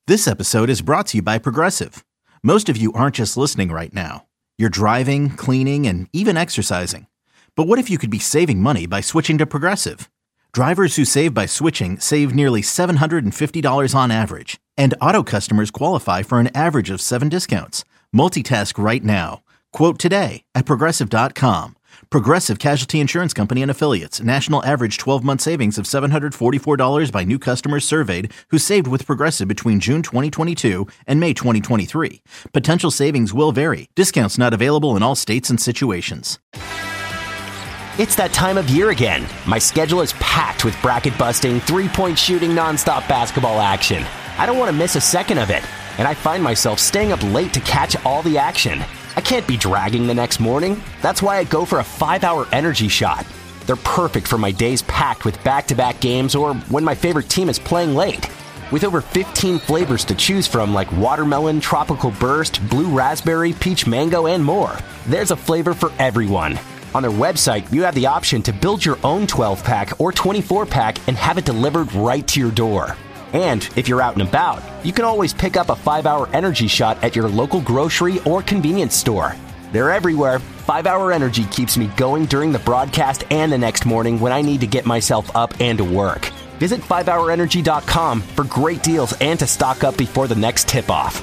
This episode is brought to you by Progressive. Most of you aren't just listening right now. You're driving, cleaning, and even exercising. But what if you could be saving money by switching to Progressive? Drivers who save by switching save nearly $750 on average. And auto customers qualify for an average of 7 discounts. Multitask right now. Quote today at Progressive.com. Progressive Casualty Insurance Company and Affiliates. National average 12-month savings of $744 by new customers surveyed who saved with Progressive between June 2022 and May 2023. Potential savings will vary. Discounts not available in all states and situations. It's that time of year again. My schedule is packed with bracket-busting, three-point shooting, nonstop basketball action. I don't want to miss a second of it, and I find myself staying up late to catch all the action. I can't be dragging the next morning. That's why I go for a 5-hour energy shot. They're perfect for my days packed with back-to-back games or when my favorite team is playing late. With over 15 flavors to choose from like watermelon, tropical burst, blue raspberry, peach mango, and more, there's a flavor for everyone. On their website, you have the option to build your own 12-pack or 24-pack and have it delivered right to your door. And if you're out and about, you can always pick up a 5-hour energy shot at your local grocery or convenience store. They're everywhere. 5-hour energy keeps me going during the broadcast and the next morning when I need to get myself up and to work. Visit 5hourenergy.com for great deals and to stock up before the next tip-off.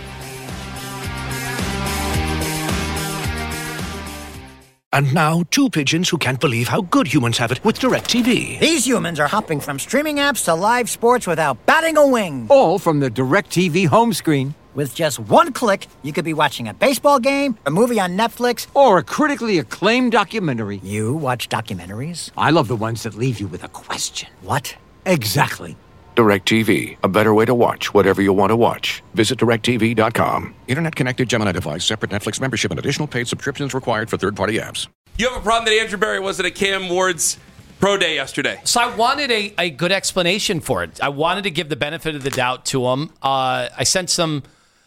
And now, two pigeons who can't believe how good humans have it with DirecTV. These humans are hopping from streaming apps to live sports without batting a wing. All from the DirecTV home screen. With just one click, you could be watching a baseball game, a movie on Netflix, or a critically acclaimed documentary. You watch documentaries? I love the ones that leave you with a question. What? Exactly. DirecTV, a better way to watch whatever you want to watch. Visit DirecTV.com. Internet-connected Gemini device, separate Netflix membership, and additional paid subscriptions required for third-party apps. You have a problem that Andrew Berry wasn't at Cam Ward's pro day yesterday. So I wanted a good explanation for it. I wanted to give the benefit of the doubt to him. I sent some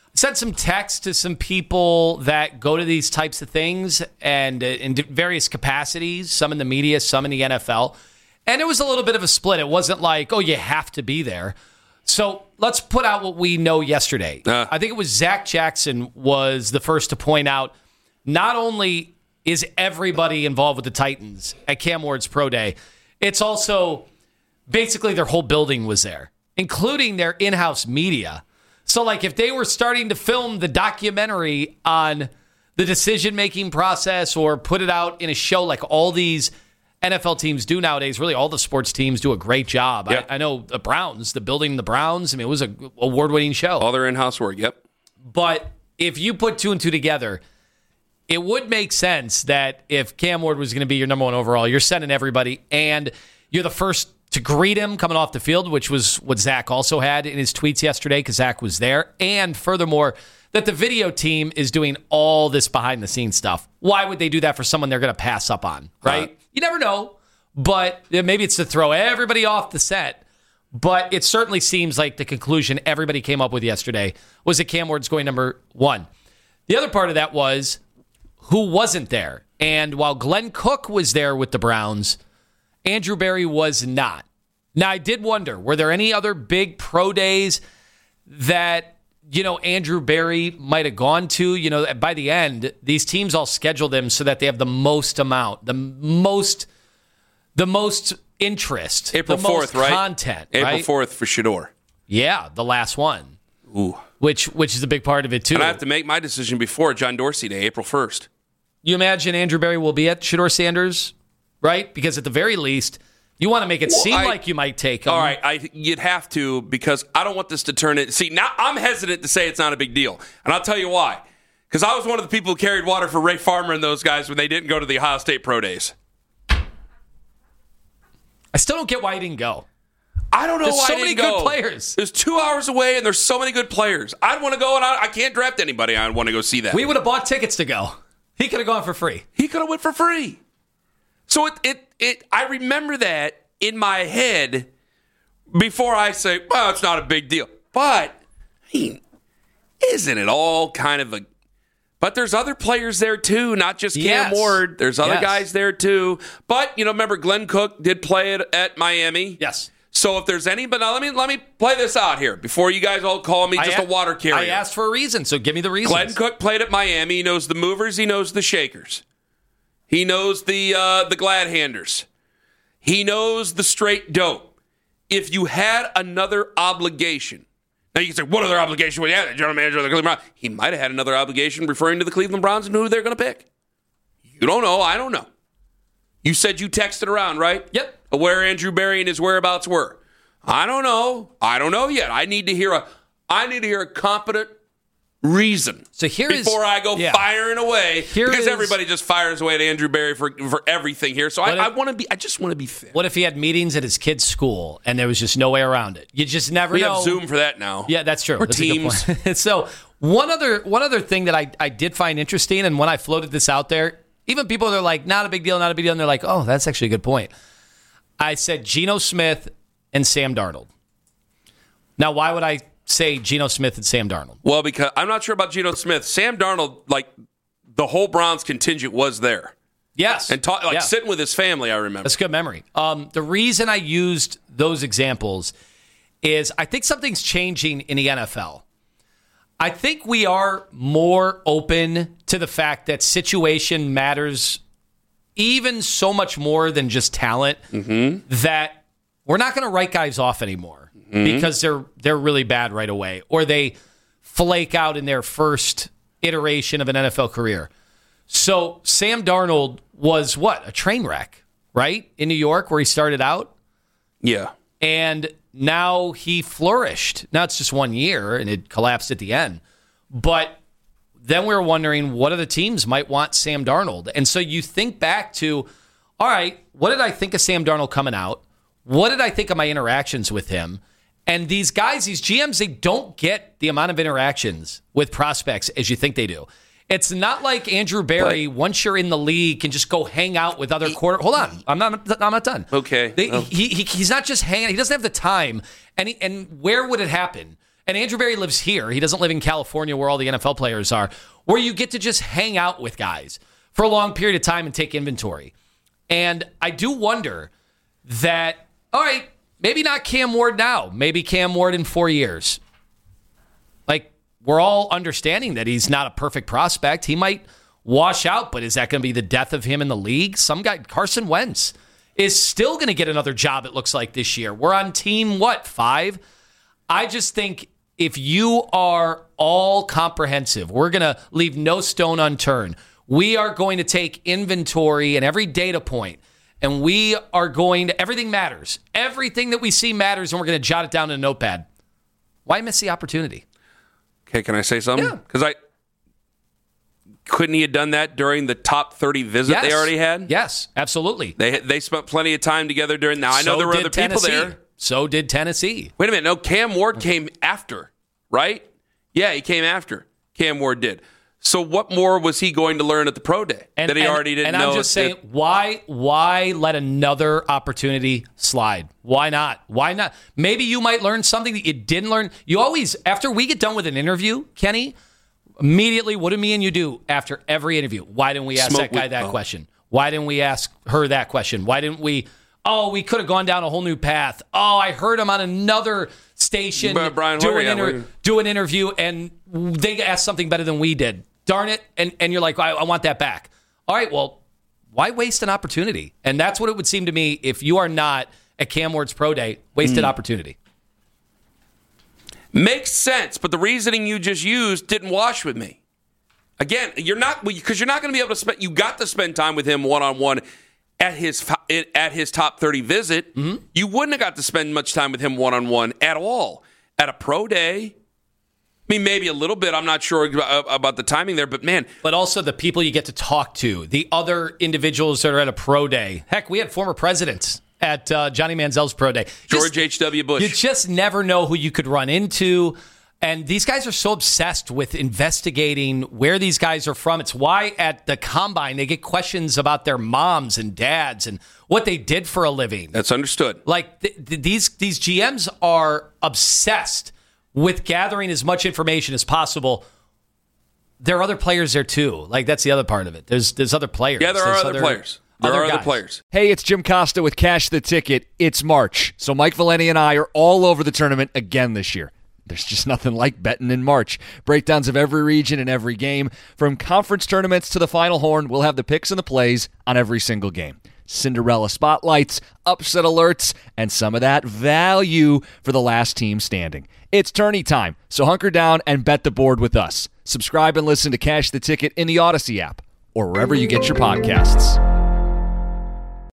texts to some people that go to these types of things and in various capacities, some in the media, some in the NFL. And it was a little bit of a split. It wasn't like, oh, you have to be there. So let's put out what we know yesterday. I think it was Zach Jackson was the first to point out not only is everybody involved with the Titans at Cam Ward's pro day, it's also basically their whole building was there, including their in-house media. So like if they were starting to film the documentary on the decision-making process or put it out in a show like all these NFL teams do nowadays, really all the sports teams do a great job. Yep. I know the Browns, the building the Browns, I mean, it was an award-winning show. All their in-house work, yep. But if you put two and two together, it would make sense that if Cam Ward was going to be your number one overall, you're sending everybody, and you're the first to greet him coming off the field, which was what Zach also had in his tweets yesterday because Zach was there. And furthermore, that the video team is doing all this behind-the-scenes stuff. Why would they do that for someone they're going to pass up on, right? You never know, but maybe it's to throw everybody off the set. But it certainly seems like the conclusion everybody came up with yesterday was that Cam Ward's going number one. The other part of that was who wasn't there. And while Glenn Cook was there with the Browns, Andrew Berry was not. Now, I did wonder, were there any other big pro days that, Andrew Berry might have gone to? By the end, these teams all schedule them so that they have the most amount, the most interest, April the 4th, most right? content. April right? 4th for Shedeur. Yeah, the last one. Ooh. Which is a big part of it, too. And I have to make my decision before John Dorsey Day, April 1st. You imagine Andrew Berry will be at Shedeur Sanders, right? Because at the very least, you want to make it seem like you might take him. All right, you'd have to, because I don't want this to turn it. See, now I'm hesitant to say it's not a big deal. And I'll tell you why. Because I was one of the people who carried water for Ray Farmer and those guys when they didn't go to the Ohio State Pro Days. I still don't get why he didn't go. I don't know There's why so I didn't many go. good players. There's 2 hours away, and there's so many good players. I'd want to go, and I can't draft anybody. I want to go see that. We would have bought tickets to go. He could have gone for free. He could have went for free. So I remember that in my head before I say, well, it's not a big deal. But, isn't it all kind of a... But there's other players there, too, not just Cam Ward. There's other guys there, too. But, remember, Glenn Cook did play at Miami. Yes. So if there's any, but now let me play this out here before you guys all call me just a water carrier. I asked for a reason, so give me the reasons. Glenn Cook played at Miami. He knows the movers. He knows the shakers. He knows the glad handers. He knows the straight dope. If you had another obligation, now you can say, what other obligation would he have? The general manager of the Cleveland Browns. He might have had another obligation referring to the Cleveland Browns and who they're going to pick. You don't know. I don't know. You said you texted around, right? Yep. Where Andrew Berry and his whereabouts were. I don't know. I don't know yet. I need to hear a competent reason. So before I go firing away, because everybody just fires away at Andrew Berry for everything here. So I just want to be fair. What if he had meetings at his kid's school and there was just no way around it? You just never know. We have Zoom for that now. Yeah, that's true. Or that's Teams. So one other thing that I did find interesting, and when I floated this out there, even people that are like, not a big deal, and they're like, oh, that's actually a good point. I said Geno Smith and Sam Darnold. Now, why would I say Geno Smith and Sam Darnold? Well, because I'm not sure about Geno Smith. Sam Darnold, like the whole Browns contingent was there. Yes. And sitting with his family, I remember. That's a good memory. The reason I used those examples is I think something's changing in the NFL. I think we are more open to the fact that situation matters even so much more than just talent, that we're not going to write guys off anymore because they're really bad right away, or they flake out in their first iteration of an NFL career. So Sam Darnold was a train wreck, right? In New York where he started out. Yeah. And now he flourished. Now it's just 1 year and it collapsed at the end. But then we were wondering what other teams might want Sam Darnold. And so you think back to, all right, what did I think of Sam Darnold coming out? What did I think of my interactions with him? And these guys, these GMs, they don't get the amount of interactions with prospects as you think they do. It's not like Andrew Berry, once you're in the league, can just go hang out with other Hold on, I'm not done. Okay. He's not just hanging. He doesn't have the time. And where would it happen? And Andrew Berry lives here. He doesn't live in California where all the NFL players are, where you get to just hang out with guys for a long period of time and take inventory. And I do wonder that, all right, maybe not Cam Ward now. Maybe Cam Ward in 4 years. Like, we're all understanding that he's not a perfect prospect. He might wash out, but is that going to be the death of him in the league? Some guy, Carson Wentz, is still going to get another job, it looks like, this year. We're on team, 5? I just think if you are all comprehensive, we're going to leave no stone unturned. We are going to take inventory and every data point, and we are going to, everything matters. Everything that we see matters, and we're going to jot it down in a notepad. Why miss the opportunity? Okay, can I say something? Yeah. Because couldn't he have done that during the top 30 visit they already had? Yes, absolutely. They spent plenty of time together during. Now I know there were other people there. So did Tennessee. Wait a minute. No, Cam Ward came after, right? Yeah, he came after. Cam Ward did. So what more was he going to learn at the pro day that he already didn't know? And I'm just saying, why let another opportunity slide? Why not? Why not? Maybe you might learn something that you didn't learn. You always, after we get done with an interview, Kenny, immediately, what do me and you do after every interview? Why didn't we ask that guy that question? Why didn't we ask her that question? Why didn't we? Oh, we could have gone down a whole new path. Oh, I heard him on another station do an interview, and they asked something better than we did. Darn it. And you're like, I want that back. All right, well, why waste an opportunity? And that's what it would seem to me if you are not at Cam Ward's pro day, wasted opportunity. Makes sense, but the reasoning you just used didn't wash with me. Again, you're not going to be able to spend. You got to spend time with him one-on-one at his top 30 visit. Mm-hmm. You wouldn't have got to spend much time with him one-on-one at all at a pro day. I mean, maybe a little bit. I'm not sure about the timing there, but man. But also the people you get to talk to, the other individuals that are at a pro day. Heck, we had former presidents at Johnny Manziel's pro day. George H.W. Bush. You just never know who you could run into. And these guys are so obsessed with investigating where these guys are from. It's why at the Combine they get questions about their moms and dads and what they did for a living. That's understood. Like these GMs are obsessed with gathering as much information as possible. There are other players there too. Like that's the other part of it. There's other players. Yeah, there are other players. There are guys. other players. Hey, it's Jim Costa with Cash the Ticket. It's March, so Mike Valeni and I are all over the tournament again this year. There's just nothing like betting in March. Breakdowns of every region and every game. From conference tournaments to the Final Horn, we'll have the picks and the plays on every single game. Cinderella spotlights, upset alerts, and some of that value for the last team standing. It's tourney time, so hunker down and bet the board with us. Subscribe and listen to Cash the Ticket in the Odyssey app or wherever you get your podcasts.